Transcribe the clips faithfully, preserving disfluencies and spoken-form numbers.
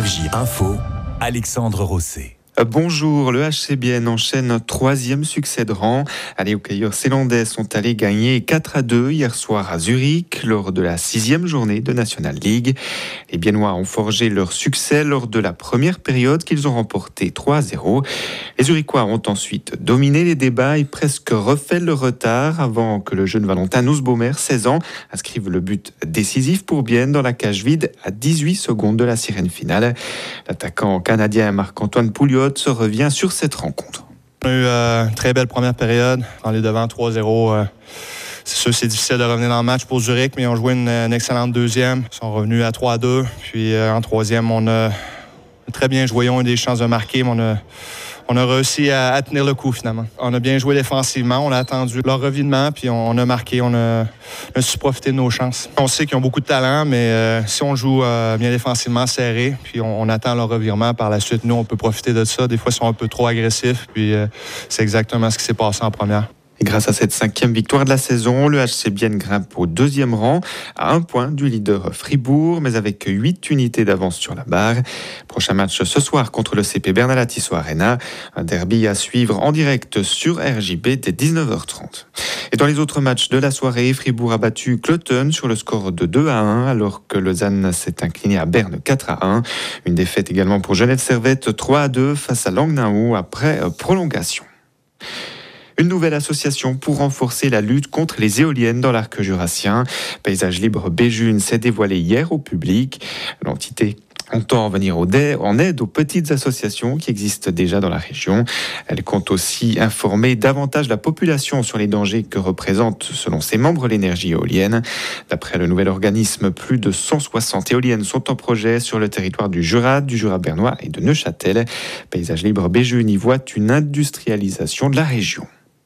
F J Info, Alexandre Rosset. Bonjour, le H C Bienne enchaîne un troisième succès de rang. Les hockeyeurs zélandais sont allés gagner quatre à deux hier soir à Zurich lors de la sixième journée de National League. Les Biennois ont forgé leur succès lors de la première période qu'ils ont remporté trois à zéro. Les Zurichois ont ensuite dominé les débats et presque refait le retard avant que le jeune Valentin Nussbaumer, seize ans, inscrive le but décisif pour Bienne dans la cage vide à dix-huit secondes de la sirène finale. L'attaquant canadien Marc-Antoine Pouliot se revient sur cette rencontre. On a eu euh, une très belle première période. On est devant trois à zéro. Euh, c'est sûr c'est difficile de revenir dans le match pour Zurich, mais ils ont joué une, une excellente deuxième. Ils sont revenus à trois à deux. Puis euh, en troisième, on a très bien joué. On a eu des chances de marquer, mais on a, on a réussi à, à tenir le coup finalement. On a bien joué défensivement. On a attendu leur revirement, puis on, on a marqué. On a, on a su profiter de nos chances. On sait qu'ils ont beaucoup de talent, mais euh, si on joue euh, bien défensivement, serré, puis on, on attend leur revirement par la suite, nous, on peut profiter de ça. Des fois, ils sont un peu trop agressifs, puis euh, c'est exactement ce qui s'est passé en première. Et grâce à cette cinquième victoire de la saison, le H C Bienne grimpe au deuxième rang, à un point du leader Fribourg, mais avec huit unités d'avance sur la barre. Prochain match ce soir contre le C P Bernal Tissot Arena. Un derby à suivre en direct sur R J B dès dix-neuf heures trente. Et dans les autres matchs de la soirée, Fribourg a battu Cloton sur le score de deux à un, alors que Lausanne s'est incliné à Berne quatre à un. Une défaite également pour Genève Servette trois à deux face à Langnau après prolongation. Une nouvelle association pour renforcer la lutte contre les éoliennes dans l'arc jurassien. Paysage Libre Béjune s'est dévoilée hier au public. L'entité entend venir en aide aux petites associations qui existent déjà dans la région. Elle compte aussi informer davantage la population sur les dangers que représente, selon ses membres, l'énergie éolienne. D'après le nouvel organisme, plus de cent soixante éoliennes sont en projet sur le territoire du Jura, du Jura bernois et de Neuchâtel. Paysage Libre Béjune y voit une industrialisation de la région.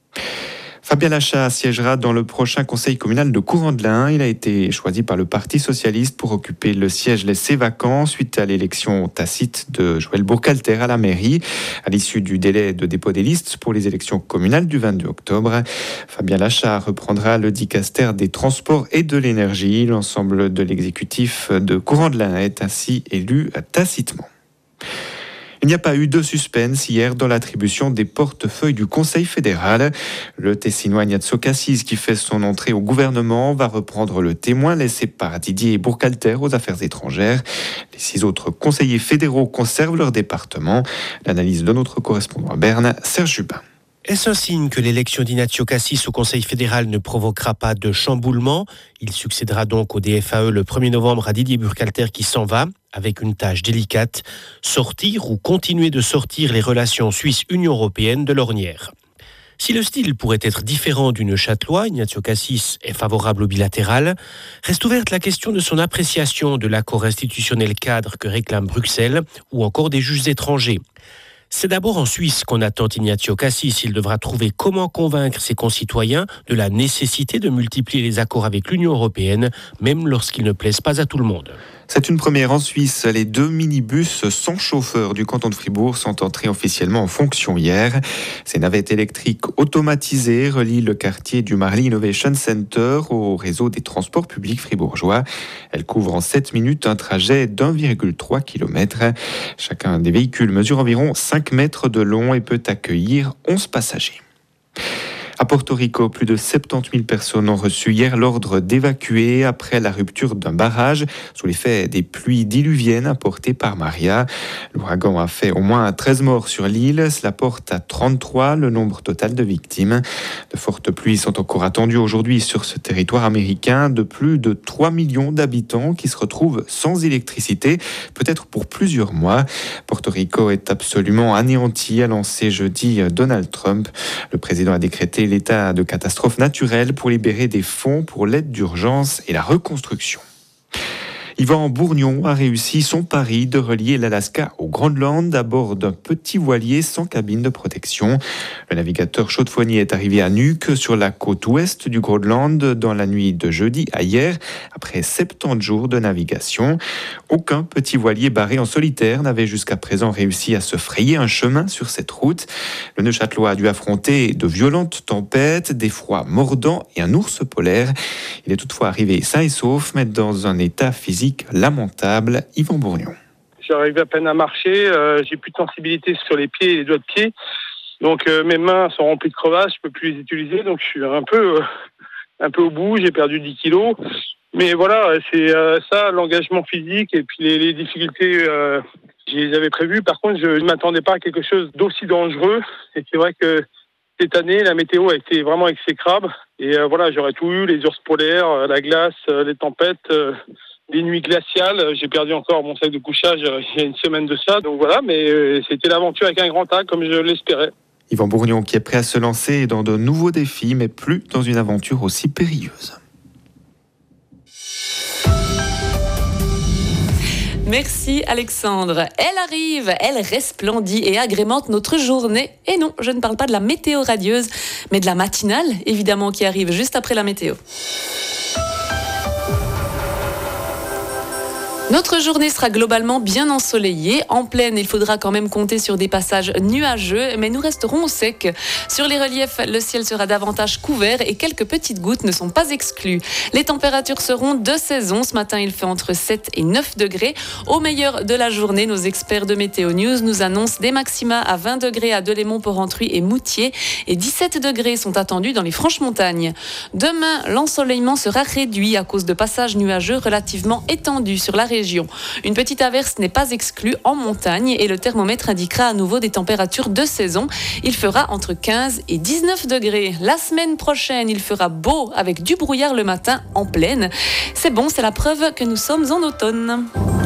Fabien Lachat siégera dans le prochain conseil communal de Courant-de-l'Ain. Il a été choisi par le Parti socialiste pour occuper le siège laissé vacant suite à l'élection tacite de Joël Burkhalter à la mairie, à l'issue du délai de dépôt des listes pour les élections communales du vingt-deux octobre. Fabien Lachat reprendra le dicaster des transports et de l'énergie. L'ensemble de l'exécutif de Courant-de-l'Ain est ainsi élu tacitement. Il n'y a pas eu de suspense hier dans l'attribution des portefeuilles du Conseil fédéral. Le Tessinois Ignazio Cassis, qui fait son entrée au gouvernement, va reprendre le témoin laissé par Didier Burkhalter aux affaires étrangères. Les six autres conseillers fédéraux conservent leur département. L'analyse de notre correspondant à Berne, Serge Jubin. Est-ce un signe que l'élection d'Ignazio Cassis au Conseil fédéral ne provoquera pas de chamboulement ? Il succédera donc au D F A E le premier novembre à Didier Burkhalter qui s'en va, avec une tâche délicate, sortir ou continuer de sortir les relations Suisse-Union européenne de l'ornière. Si le style pourrait être différent du Neuchâtelois, Ignazio Cassis est favorable au bilatéral, reste ouverte la question de son appréciation de l'accord institutionnel cadre que réclame Bruxelles ou encore des juges étrangers. C'est d'abord en Suisse qu'on attend Ignazio Cassis. Il devra trouver comment convaincre ses concitoyens de la nécessité de multiplier les accords avec l'Union européenne, même lorsqu'ils ne plaisent pas à tout le monde. C'est une première en Suisse. Les deux minibus sans chauffeur du canton de Fribourg sont entrés officiellement en fonction hier. Ces navettes électriques automatisées relient le quartier du Marly Innovation Center au réseau des transports publics fribourgeois. Elles couvrent en sept minutes un trajet d'un virgule trois kilomètres. Chacun des véhicules mesure environ cinq mètres de long et peut accueillir onze passagers. À Porto Rico, plus de soixante-dix mille personnes ont reçu hier l'ordre d'évacuer après la rupture d'un barrage sous l'effet des pluies diluviennes apportées par Maria. L'ouragan a fait au moins treize morts sur l'île. Cela porte à trente-trois le nombre total de victimes. De fortes pluies sont encore attendues aujourd'hui sur ce territoire américain de plus de trois millions d'habitants qui se retrouvent sans électricité, peut-être pour plusieurs mois. Porto Rico est absolument anéanti, a lancé jeudi Donald Trump. Le président a décrété l'état de catastrophe naturelle pour libérer des fonds pour l'aide d'urgence et la reconstruction. Yvan Bourgnon a réussi son pari de relier l'Alaska au Groenland à bord d'un petit voilier sans cabine de protection. Le navigateur chaudefournier est arrivé à Nuuk, sur la côte ouest du Groenland, dans la nuit de jeudi à hier, après soixante-dix jours de navigation. Aucun petit voilier barré en solitaire n'avait jusqu'à présent réussi à se frayer un chemin sur cette route. Le Neuchâtelois a dû affronter de violentes tempêtes, des froids mordants et un ours polaire. Il est toutefois arrivé sain et sauf, mais dans un état physique lamentable. Yvan Bourgnon. J'arrive à peine à marcher, euh, j'ai plus de sensibilité sur les pieds et les doigts de pied. Donc euh, mes mains sont remplies de crevasses, je peux plus les utiliser. Donc je suis un peu, euh, un peu au bout, j'ai perdu dix kilos. Mais voilà, c'est euh, ça, l'engagement physique et puis les, les difficultés, euh, je les avais prévues. Par contre, je ne m'attendais pas à quelque chose d'aussi dangereux. Et c'est vrai que cette année, la météo a été vraiment exécrable. Et euh, voilà, j'aurais tout eu, les ours polaires, euh, la glace, euh, les tempêtes, euh, les nuits glaciales. J'ai perdu encore mon sac de couchage euh, il y a une semaine de ça. Donc voilà, mais euh, c'était l'aventure avec un grand A comme je l'espérais. Yvan Bourgnon qui est prêt à se lancer dans de nouveaux défis, mais plus dans une aventure aussi périlleuse. Merci Alexandre. Elle arrive, elle resplendit et agrémente notre journée. Et non, je ne parle pas de la météo radieuse, mais de la matinale, évidemment, qui arrive juste après la météo. Notre journée sera globalement bien ensoleillée. En plaine, il faudra quand même compter sur des passages nuageux, mais nous resterons au sec. Sur les reliefs, le ciel sera davantage couvert et quelques petites gouttes ne sont pas exclues. Les températures seront de saison. Ce matin, il fait entre sept et neuf degrés. Au meilleur de la journée, nos experts de Météo News nous annoncent des maxima à vingt degrés à Delémont, Porrentruy et Moutier et dix-sept degrés sont attendus dans les Franches-Montagnes. Demain, l'ensoleillement sera réduit à cause de passages nuageux relativement étendus sur la région. Une petite averse n'est pas exclue en montagne et le thermomètre indiquera à nouveau des températures de saison. Il fera entre quinze et dix-neuf degrés. La semaine prochaine, il fera beau avec du brouillard le matin en plaine. C'est bon, c'est la preuve que nous sommes en automne.